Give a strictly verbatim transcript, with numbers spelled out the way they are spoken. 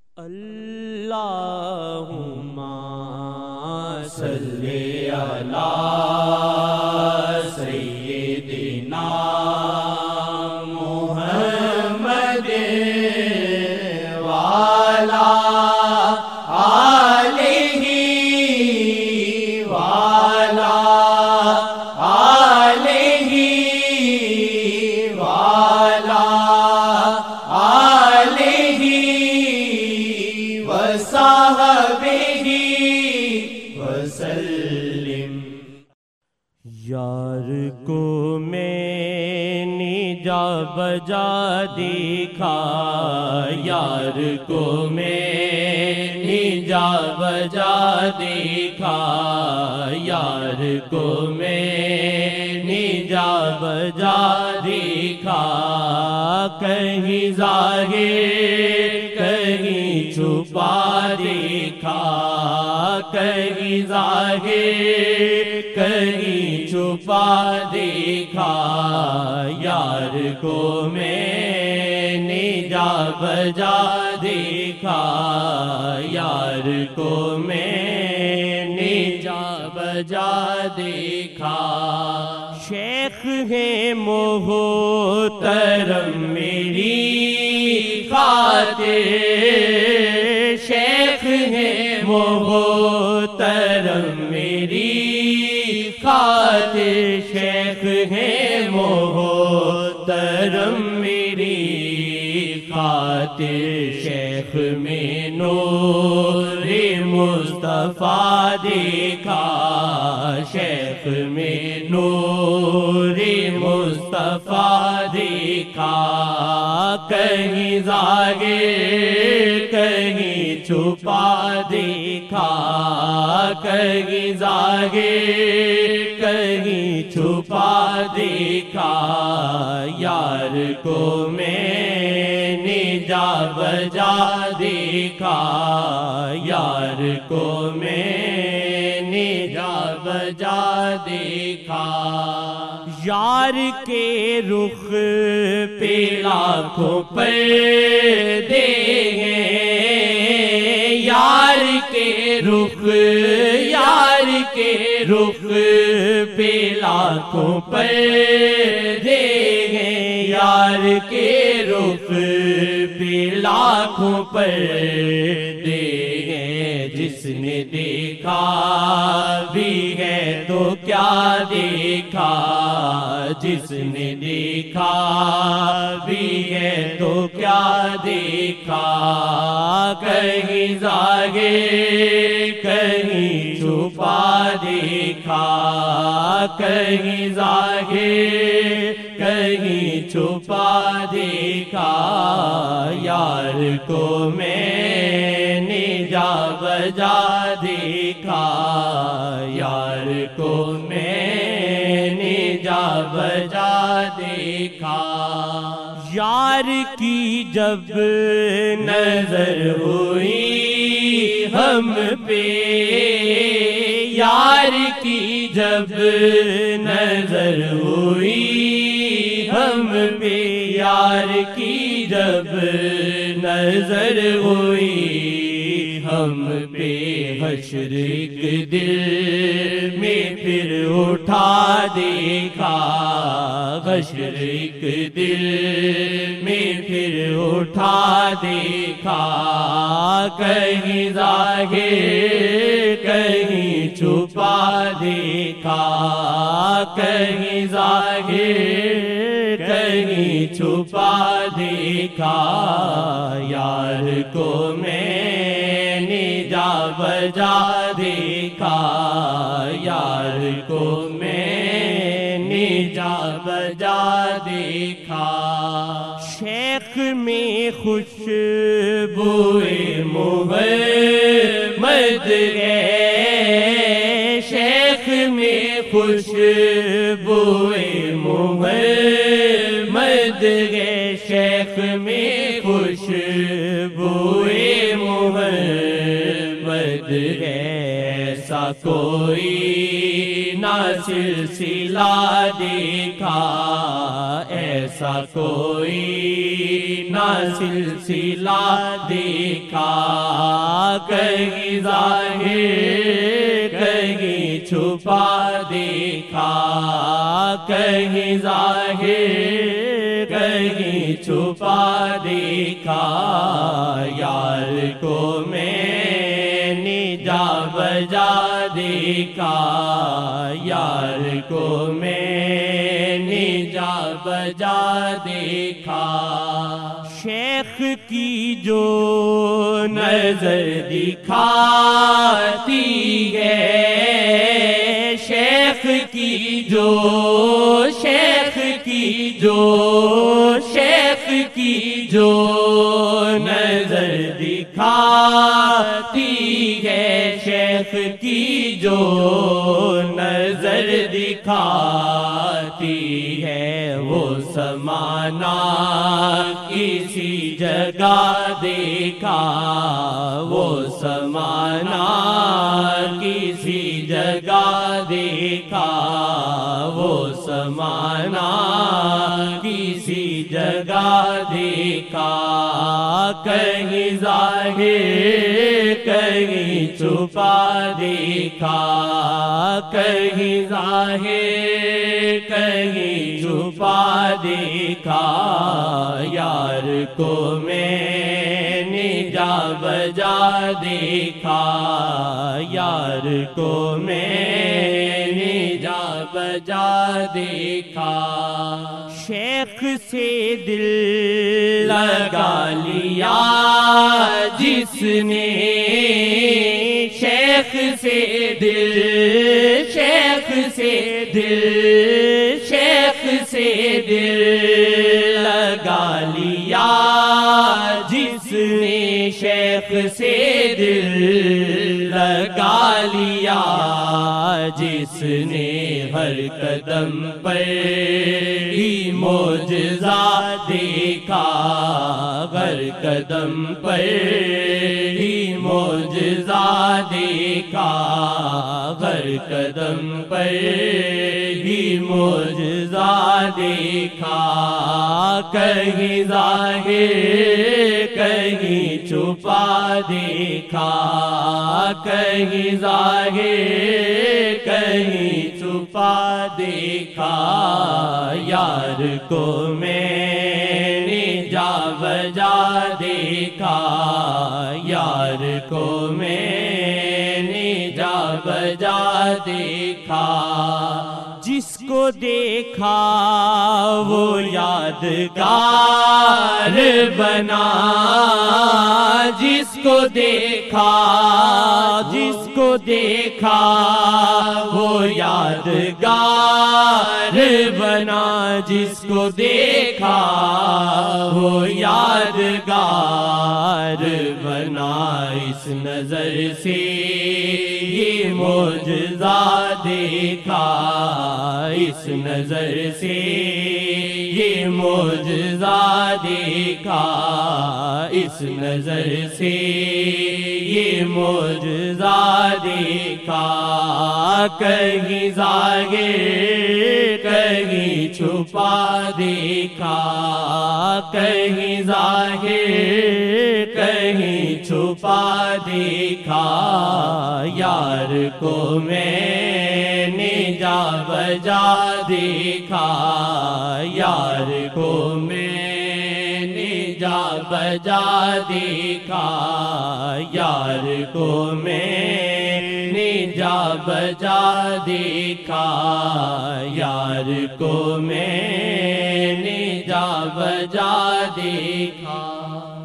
اللہم صلی علی سیدنا محمد وعلی آلہ وعلی آلہ وعلی آلہ وصحبہ وسلم۔ یار کو میں نے جا بجا دیکھا، یار کو میں نے جا بجا دیکھا، یار کو میں نے جا بجا دیکھا، کہیں ظاہر کہیں چھپا دیکھا، کہیں ظاہر کہیں چھپا دیکھا، یار کو میں نے جا بجا دیکھا، یار کو میں نے جا بجا دیکھا۔ شیخ ہے محترم میری خاطر، شیخ ہے محترم میری خاطر، شیخ ہے محترم میری خاطر، شیخ میں نور مصطفیٰ دیکھا، شیخ میں نور مصطفیٰ دیکھا، کہیں ظاہر کہیں چھپا دیکھا، کہیں ظاہر کہیں چھپا دیکھا، یار کو میں نے جا بجا دیکھا، یار کو میں نے جا بجا دیکھا۔ یار کے رخ پہ لاکھوں پردے ہیں، یار کے رخ یار کے رخ پہ لاکھوں پردے ہیں، یار کے رخ پہ لاکھوں پردے ہیں، جس نے دیکھا بھی ہے تو کیا دیکھا، جس نے دیکھا بھی ہے تو کیا دیکھا، کہیں ظاہر کہیں چھپا دیکھا، کہیں ظاہر کہیں چھپا دیکھا، یار کو میں نے جا بجا دیکھا، یار کو میں نے جا بجا دیکھا۔ یار کی جب نظر ہوئی ہم پہ، یار کی جب نظر ہوئی ہم پہ، یار کی جب نظر ہوئی ہم پہ، حشر ایک دل میں پھر اٹھا دیکھا، حشر ایک دل میں پھر اٹھا دیکھا، کہیں ظاہر کہیں چھپا دیکھا، کہیں ظاہر کہیں چھپا دیکھا، یار کو میں نے جا بجا دیکھا، یار کو میں نے جا بجا دیکھا۔ شیخ میں خوشبوئے محمد ہے، شیخ میں خوشبوئے محمد ہے، شیخ میں خوشبوئے محمد ہے، کوئی نہ سلسلہ دیکھا، ایسا کوئی نہ سلسلہ دیکھا، کہیں ظاہر کہیں چھپا دیکھا، کہیں ظاہر کہیں چھپا دیکھا، یار کو میں نے جا بجا دیکھا، یار کو میں نے جا بجا دیکھا، شیخ کی جو نظر دکھاتی ہے، شیخ کی جو شیخ کی جو شیخ کی جو نظر دکھاتی ہے، شیخ کی جو نظر دکھاتی ہے، وہ سمانا کسی جگہ دیکھا، وہ سمانا کسی جگہ دیکھا، وہ سمانا کسی جگہ دیکھا، کہیں ظاہر کہیں چھپا دیکھا، کہیں ظاہر کہیں چھپا دیکھا، یار کو میں نے جا بجا دیکھا، یار کو میں نے جا بجا دیکھا، شیخ سے دل لگا لیا جس نے، شیخ سے دل شیخ سے دل شیخ سے دل لگا لیا جس نے، شیخ سے دل لگا لیا جس نے، ہر قدم پر ہی معجزہ دیکھا، ہر قدم پر ہی معجزہ دیکھا، ہر قدم پر ہی معجزہ دیکھا، کہیں ظاہر کہیں چھپا دیکھا، کہیں ظاہر کہیں چھپا دیکھا، یار کو میں نے جا بجا دیکھا، یار کو میں نے جا بجا دیکھا، جس کو دیکھا وہ یادگار بنا، جس کو دیکھا جس کو دیکھا وہ یادگار بنا، جس کو دیکھا وہ یادگار بنا، اس نظر سے یہ معجزہ دیکھا، اس نظر سے یہ معجزہ دیکھا، اس نظر سے یہ معجزہ دیکھا، کہیں ظاہر کہیں چھپا دیکھا، کہیں ظاہر کہیں چھپا دیکھا، یار کو میں نے جا بجا دیکھا، یار کو میں نے جا بجا دیکھا، یار کو میں نے جا بجا دیکھا، یار کو میں نے جا بجا دیکھا۔